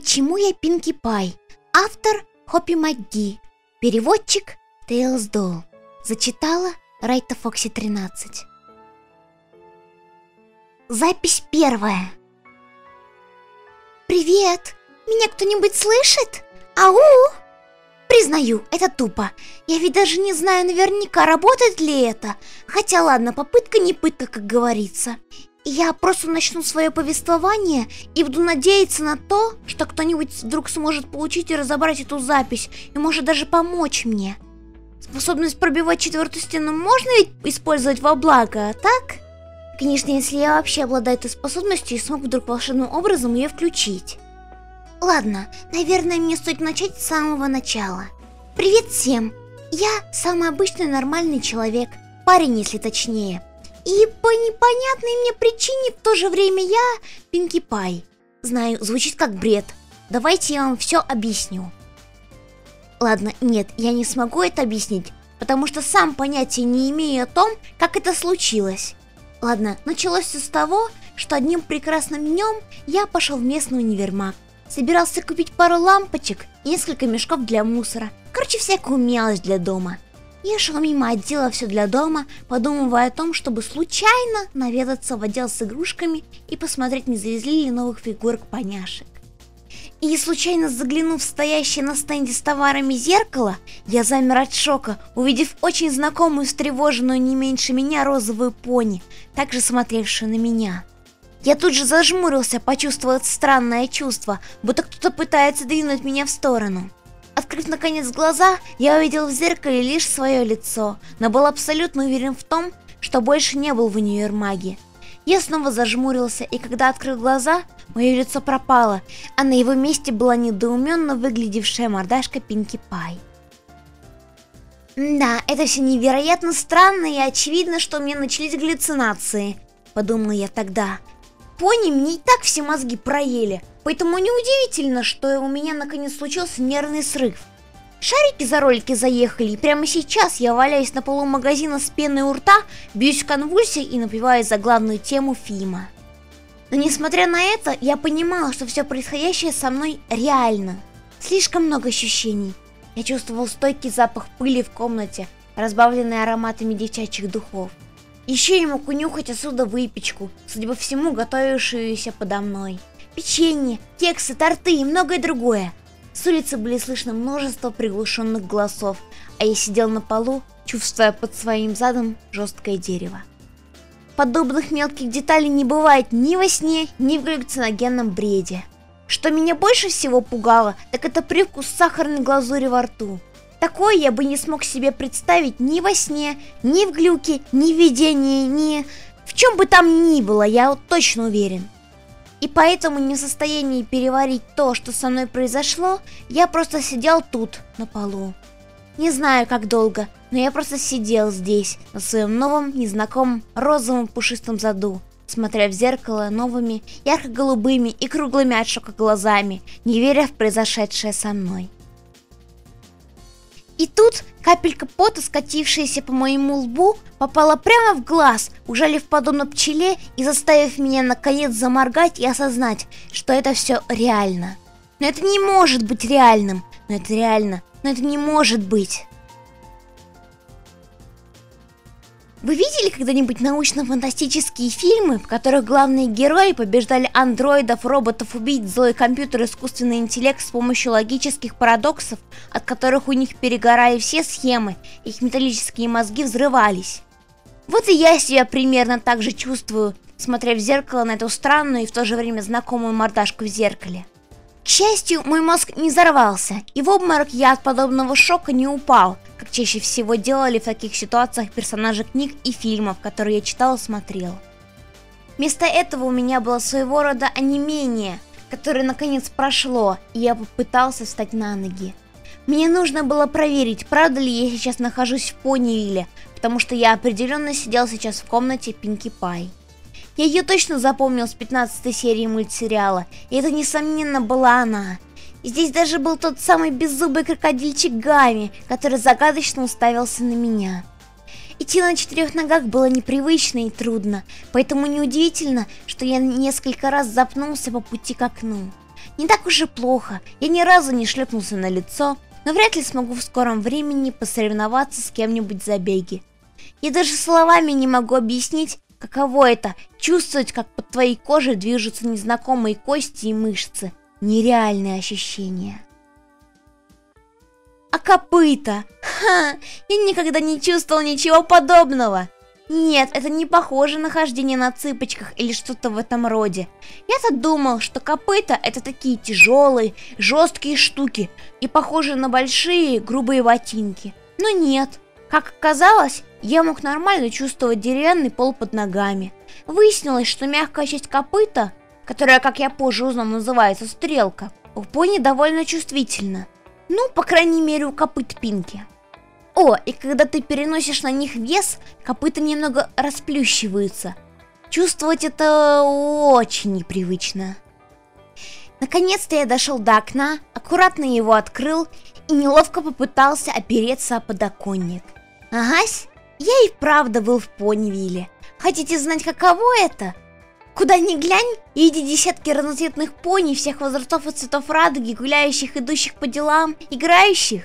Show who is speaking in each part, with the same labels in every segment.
Speaker 1: Почему я Пинки Пай? Автор Хоппи МакГи. Переводчик Тейлз Долл. Зачитала Райта Фокси 13. Запись первая. Привет! Меня кто-нибудь слышит? Ау! Признаю, это тупо. Я ведь даже не знаю наверняка, работает ли это. Хотя ладно, попытка не пытка, как говорится. Я просто начну свое повествование и буду надеяться на то, что кто-нибудь вдруг сможет получить и разобрать эту запись, и может даже помочь мне. Способность пробивать четвертую стену можно ведь использовать во благо, так? Конечно, если я вообще обладаю этой способностью и смогу вдруг волшебным образом ее включить. Ладно, наверное, мне стоит начать с самого начала. Привет всем! Я самый обычный нормальный человек, парень, если точнее. И по непонятной мне причине в то же время я Пинки Пай. Знаю, звучит как бред. Давайте я вам все объясню. Ладно, нет, я не смогу это объяснить, потому что сам понятия не имею о том, как это случилось. Ладно, началось все с того, что одним прекрасным днем я пошел в местный универмаг. Собирался купить пару лампочек и несколько мешков для мусора. Короче, всякую мелочь для дома. Я шел мимо отдела «Все для дома», подумывая о том, чтобы случайно наведаться в отдел с игрушками и посмотреть, не завезли ли новых фигурок-поняшек. И случайно заглянув в стоящее на стенде с товарами зеркало, я замер от шока, увидев очень знакомую, встревоженную не меньше меня розовую пони, также смотревшую на меня. Я тут же зажмурился, почувствовав странное чувство, будто кто-то пытается двинуть меня в сторону. Открыв наконец глаза, я увидел в зеркале лишь свое лицо, но был абсолютно уверен в том, что больше не был в универмаге. Я снова зажмурился, и когда открыл глаза, мое лицо пропало, а на его месте была недоуменно выглядевшая мордашка Пинки Пай. Да, это все невероятно странно, и очевидно, что у меня начались галлюцинации, подумал я тогда. Пони мне и так все мозги проели, поэтому неудивительно, что у меня наконец случился нервный срыв. Шарики за ролики заехали, и прямо сейчас я валяюсь на полу магазина с пеной у рта, бьюсь в конвульсиях и напиваю за главную тему фильма. Но несмотря на это, я понимала, что все происходящее со мной реально. Слишком много ощущений. Я чувствовал стойкий запах пыли в комнате, разбавленный ароматами девчачьих духов. Еще я мог унюхать отсюда выпечку, судя по всему, готовившуюся подо мной. Печенье, кексы, торты и многое другое. С улицы были слышно множество приглушенных голосов, а я сидел на полу, чувствуя под своим задом жесткое дерево. Подобных мелких деталей не бывает ни во сне, ни в галлюциногенном бреде. Что меня больше всего пугало, так это привкус сахарной глазури во рту. Такое я бы не смог себе представить ни во сне, ни в глюке, ни в видении, ни в чем бы там ни было, я вот точно уверен. И поэтому не в состоянии переварить то, что со мной произошло, я просто сидел тут, на полу. Не знаю, как долго, но я просто сидел здесь, на своем новом, незнакомом, розовом пушистом заду, смотря в зеркало новыми, ярко-голубыми и круглыми от шока глазами, не веря в произошедшее со мной. И тут капелька пота, скатившаяся по моему лбу, попала прямо в глаз, ужалив подобно пчеле и заставив меня наконец заморгать и осознать, что это все реально. Но это не может быть реальным, но это реально, но это не может быть. Вы видели когда-нибудь научно-фантастические фильмы, в которых главные герои побеждали андроидов, роботов, убийц, злой компьютер, искусственный интеллект с помощью логических парадоксов, от которых у них перегорали все схемы, их металлические мозги взрывались? Вот и я себя примерно так же чувствую, смотря в зеркало на эту странную и в то же время знакомую мордашку в зеркале. К счастью, мой мозг не взорвался, и в обморок я от подобного шока не упал, как чаще всего делали в таких ситуациях персонажи книг и фильмов, которые я читал и смотрел. Вместо этого у меня было своего рода онемение, которое наконец прошло, и я попытался встать на ноги. Мне нужно было проверить, правда ли я сейчас нахожусь в Понивилле, потому что я определенно сидел сейчас в комнате Пинки Пай. Я ее точно запомнил с 15-й серии мультсериала, и это несомненно была она. И здесь даже был тот самый беззубый крокодильчик Гамми, который загадочно уставился на меня. Идти на 4 ногах было непривычно и трудно, поэтому неудивительно, что я несколько раз запнулся по пути к окну. Не так уж и плохо. Я ни разу не шлепнулся на лицо, но вряд ли смогу в скором времени посоревноваться с кем-нибудь в забеге. Я даже словами не могу объяснить, каково это — чувствовать, как под твоей кожей движутся незнакомые кости и мышцы. Нереальные ощущения. А копыта? Ха! Я никогда не чувствовал ничего подобного. Нет, это не похоже на хождение на цыпочках или что-то в этом роде. Я-то думал, что копыта — это такие тяжелые, жесткие штуки и похожие на большие, грубые ботинки. Но нет. Как оказалось, я мог нормально чувствовать деревянный пол под ногами. Выяснилось, что мягкая часть копыта, которая, как я позже узнал, называется стрелка, у пони довольно чувствительна. Ну, по крайней мере, у копыт Пинки. О, и когда ты переносишь на них вес, копыта немного расплющиваются. Чувствовать это очень непривычно. Наконец-то я дошел до окна, аккуратно его открыл и неловко попытался опереться о подоконник. Агась, я и правда был в Понивилле. Хотите знать, каково это? Куда ни глянь, види десятки разноцветных пони всех возрастов и цветов радуги, гуляющих, идущих по делам, играющих.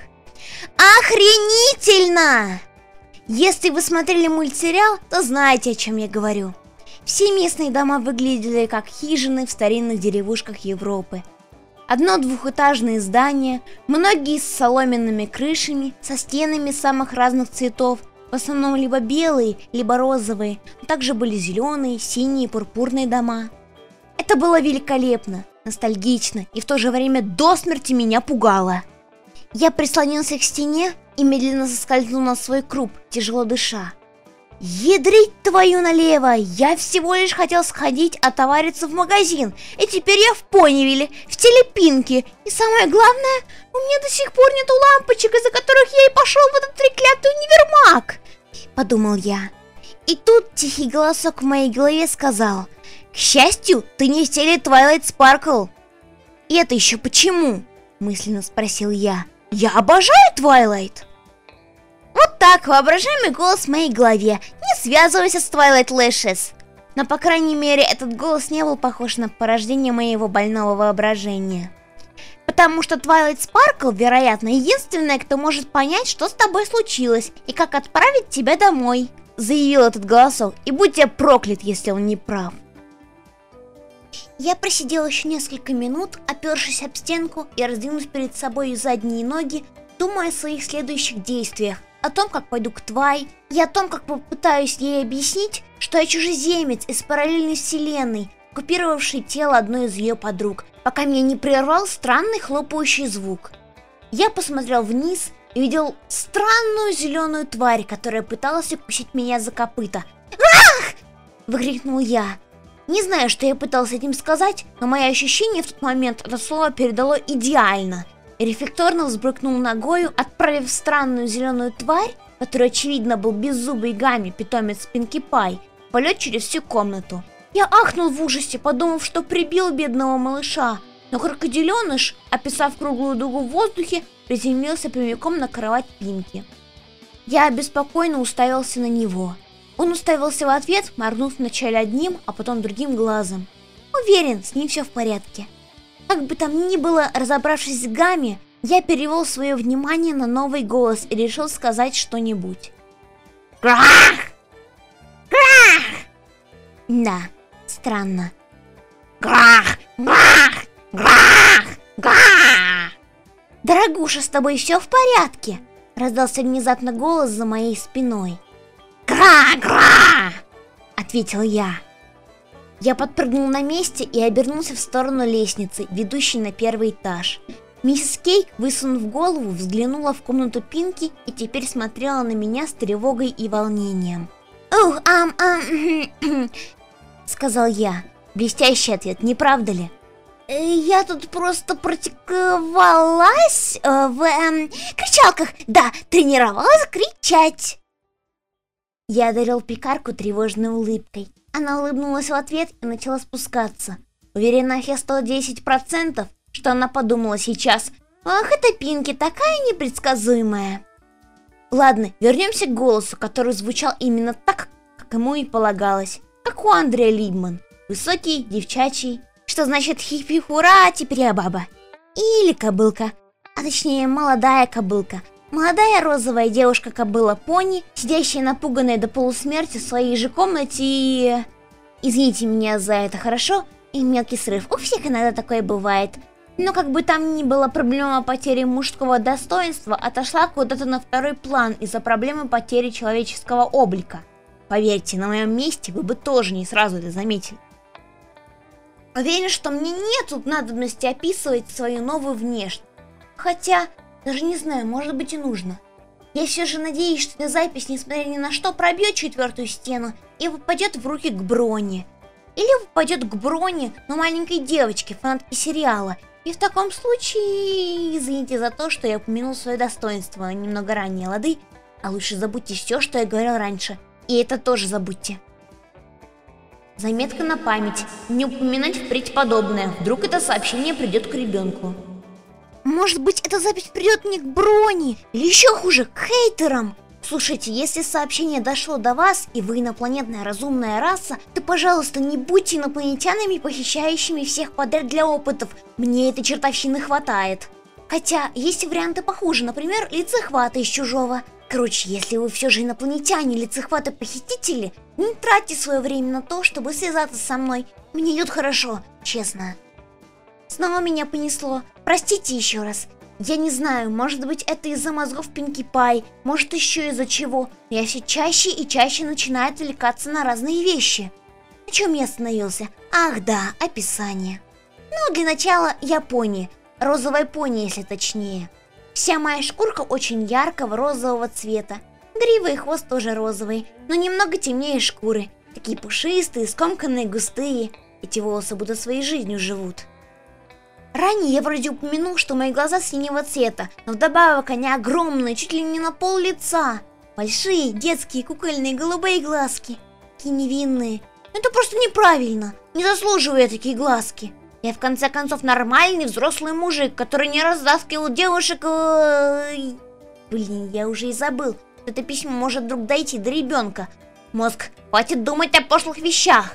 Speaker 1: Охренительно! Если вы смотрели мультсериал, то знаете, о чем я говорю. Все местные дома выглядели как хижины в старинных деревушках Европы. Одно-двухэтажные здания, многие с соломенными крышами, со стенами самых разных цветов, в основном либо белые, либо розовые, но также были зеленые, синие, пурпурные дома. Это было великолепно, ностальгично и в то же время до смерти меня пугало. Я прислонился к стене и медленно соскользнул на свой круп, тяжело дыша. Ядрить твою налево! Я всего лишь хотел сходить отовариться в магазин, и теперь я в Понивилле, в теле Пинки. И самое главное, у меня до сих пор нету лампочек, из-за которых я и пошел в этот треклятый универмаг, подумал я. И тут тихий голосок в моей голове сказал: к счастью, ты не в теле Twilight Sparkle. И это еще почему? Мысленно спросил я. Я обожаю Twilight. Вот так, воображаемый голос в моей голове. Не связывайся с Twilight Lashes. Но, по крайней мере, этот голос не был похож на порождение моего больного воображения. Потому что Twilight Sparkle, вероятно, единственная, кто может понять, что с тобой случилось и как отправить тебя домой, заявил этот голосок, и будь я проклят, если он не прав. Я просидел еще несколько минут, опершись об стенку и раздвинув перед собой задние ноги, думая о своих следующих действиях, о том, как пойду к Твай, и о том, как попытаюсь ей объяснить, что я чужеземец из параллельной вселенной, оккупировавший тело одной из ее подруг, пока меня не прервал странный хлопающий звук. Я посмотрел вниз и увидел странную зеленую тварь, которая пыталась укусить меня за копыта. «Ах!» — выкрикнул я. Не знаю, что я пытался этим сказать, но мои ощущения в тот момент это слово передало идеально. Рефлекторно взбрыкнул ногою, отправив странную зеленую тварь, которая очевидно был беззубый Гамми, питомец Пинки Пай, в полет через всю комнату. Я ахнул в ужасе, подумав, что прибил бедного малыша, но крокодиленыш, описав круглую дугу в воздухе, приземлился прямиком на кровать Пинки. Я обеспокоенно уставился на него. Он уставился в ответ, моргнув вначале одним, а потом другим глазом. Уверен, с ним все в порядке. Как бы там ни было, разобравшись с Гамми, я перевел свое внимание на новый голос и решил сказать что-нибудь. Крах! Крах! Да, странно. Крах! Крах! Крах! Крах! Дорогуша, с тобой все в порядке? Раздался внезапно голос за моей спиной. «Гра-гра!» — ответил я. Я подпрыгнул на месте и обернулся в сторону лестницы, ведущей на первый этаж. Миссис Кейк, высунув голову, взглянула в комнату Пинки и теперь смотрела на меня с тревогой и волнением. «Ух, сказал я. Блестящий ответ, не правда ли? Я тут просто практиковалась в кричалках. Да, тренировалась кричать. Я одарил пекарку тревожной улыбкой. Она улыбнулась в ответ и начала спускаться. Уверена, я 110%, что она подумала сейчас. Ах, эта Пинки такая непредсказуемая. Ладно, вернемся к голосу, который звучал именно так, как ему и полагалось. Как у Андрея Либман. Высокий, девчачий. что значит хипи-хура, теперь я баба. Или кобылка, а точнее молодая кобылка. Молодая розовая девушка-кобыла-пони, сидящая напуганная до полусмерти в своей же комнате и... Извините меня за это, хорошо? И мелкий срыв, у всех иногда такое бывает. Но как бы там ни было, проблема потери мужского достоинства отошла куда-то на второй план из-за проблемы потери человеческого облика. Поверьте, на моем месте вы бы тоже не сразу это заметили. Уверен, что мне нет тут надобности описывать свою новую внешность. Хотя, даже не знаю, может быть и нужно. Я все же надеюсь, что эта запись, несмотря ни на что, пробьет четвертую стену и попадет в руки к Броне. Или попадет к Броне, но маленькой девочке, фанатке сериала. И в таком случае, извините за то, что я упомянул свое достоинство немного ранее, лады? А лучше забудьте все, что я говорил раньше. И это тоже забудьте. Заметка на память. Не упоминать впредь подобное. Вдруг это сообщение придет к ребенку. Может быть, эта запись придет не к Броне, или еще хуже, к хейтерам. Слушайте, если сообщение дошло до вас, и вы инопланетная разумная раса, то, пожалуйста, не будьте инопланетянами, похищающими всех подряд для опытов. Мне этой чертовщины хватает. Хотя, есть варианты похуже, например, лицехваты из Чужого. Короче, если вы все же инопланетяне, лицехваты-похитители, не тратьте свое время на то, чтобы связаться со мной. Мне идет хорошо, честно. Снова меня понесло. Простите еще раз. Я не знаю, может быть это из-за мозгов Пинки Пай, может еще из-за чего. Но я все чаще и чаще начинаю отвлекаться на разные вещи. На чем я остановился? Ах да, описание. Ну, для начала я пони. Розовая пони, если точнее. Вся моя шкурка очень яркого розового цвета. Грива и хвост тоже розовые, но немного темнее шкуры. Такие пушистые, скомканные, густые. Эти волосы будто своей жизнью живут. Ранее я вроде упомянул, что мои глаза синего цвета, но вдобавок они огромные, чуть ли не на пол лица. Большие, детские, кукольные, голубые глазки. Такие невинные. Это просто неправильно. Не заслуживаю я такие глазки. Я в конце концов нормальный взрослый мужик, который не раздаскивал девушек... Блин, я уже и забыл, что это письмо может вдруг дойти до ребенка. Мозг, хватит думать о пошлых вещах.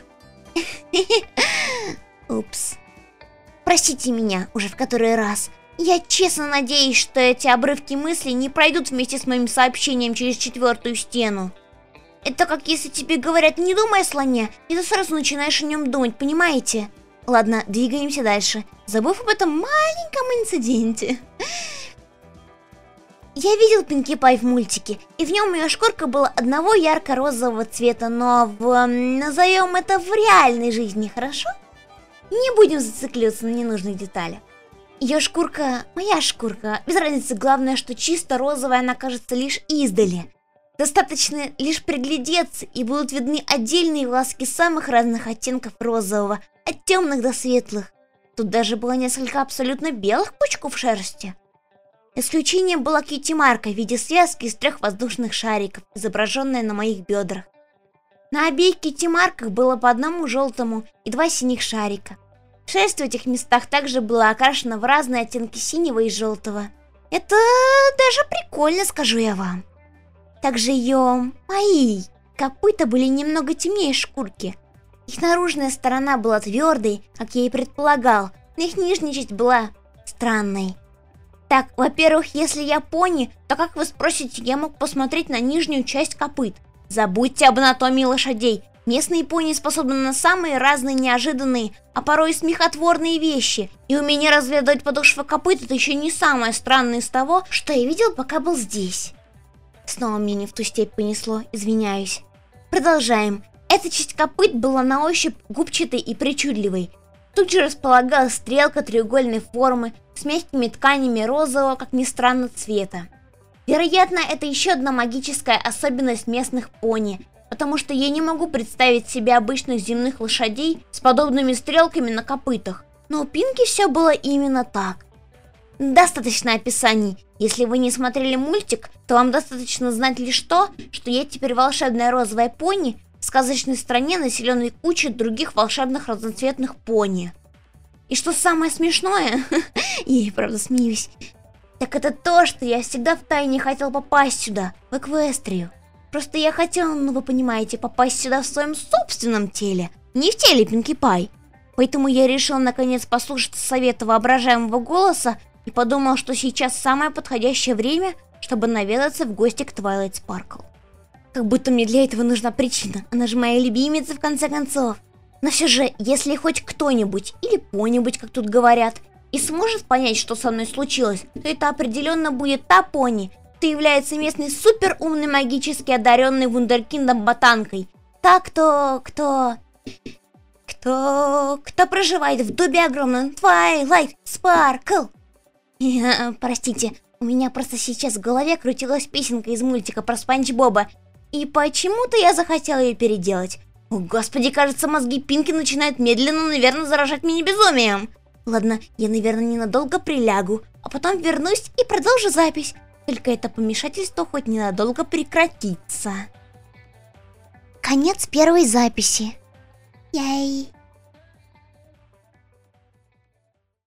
Speaker 1: Упс. Простите меня уже в который раз. Я честно надеюсь, что эти обрывки мыслей не пройдут вместе с моим сообщением через четвертую стену. Это как если тебе говорят «не думай о слоне», и ты сразу начинаешь о нем думать, понимаете? Ладно, двигаемся дальше, забыв об этом маленьком инциденте. Я видел Пинки Пай в мультике, и в нем ее шкурка была одного ярко-розового цвета, но назовем это в реальной жизни, хорошо? Не будем зацикливаться на ненужных деталях. Ее шкурка, моя шкурка, без разницы, главное, что чисто розовая она кажется лишь издали. Достаточно лишь приглядеться, и будут видны отдельные волоски самых разных оттенков розового, от темных до светлых. Тут даже было несколько абсолютно белых пучков шерсти. Исключением была Кьюти-марка в виде связки из 3 воздушных шариков, изображенная на моих бедрах. На обеих Кьюти-марках было по одному желтому и 2 синих шарика. Шерсть в этих местах также была окрашена в разные оттенки синего и желтого. Это даже прикольно, скажу я вам. Также мои копыта были немного темнее шкурки. Их наружная сторона была твердой, как я и предполагал, но их нижняя часть была странной. Так, во-первых, если я пони, то как вы спросите, я мог посмотреть на нижнюю часть копыт? Забудьте об анатомии лошадей. Местные пони способны на самые разные неожиданные, а порой и смехотворные вещи. И умение разглядывать подошвы копыт — это еще не самое странное из того, что я видел, пока был здесь. Снова мне не в ту степь понесло, извиняюсь. Продолжаем. Эта часть копыт была на ощупь губчатой и причудливой. Тут же располагалась стрелка треугольной формы с мягкими тканями розового, как ни странно, цвета. Вероятно, это еще одна магическая особенность местных пони, потому что я не могу представить себе обычных земных лошадей с подобными стрелками на копытах. Но у Пинки все было именно так. Достаточно описаний. Если вы не смотрели мультик, то вам достаточно знать лишь то, что я теперь волшебная розовая пони в сказочной стране, населенной кучей других волшебных разноцветных пони. И что самое смешное, я и правда смеюсь, так это то, что я всегда втайне хотел попасть сюда, в Эквестрию. Просто я хотел, ну вы понимаете, попасть сюда в своем собственном теле, не в теле Пинки Пай. Поэтому я решил наконец послушать совета воображаемого голоса и подумал, что сейчас самое подходящее время, чтобы наведаться в гости к Twilight Sparkle. Как будто мне для этого нужна причина, она же моя любимица в конце концов. Но все же, если хоть кто-нибудь, или пони-нибудь, как тут говорят, и сможет понять, что со мной случилось, то это определенно будет та пони, кто является местной супер умной магически одаренной вундеркиндом ботанкой. Та, кто проживает в дубе огромном Twilight Sparkle. Простите, у меня просто сейчас в голове крутилась песенка из мультика про Спанч Боба, и почему-то я захотела ее переделать. О, господи, кажется, мозги Пинки начинают медленно, наверное, заражать меня безумием. Ладно, я, наверное, ненадолго прилягу, а потом вернусь и продолжу запись. Только это помешательство хоть ненадолго прекратится. Конец первой записи. Яй.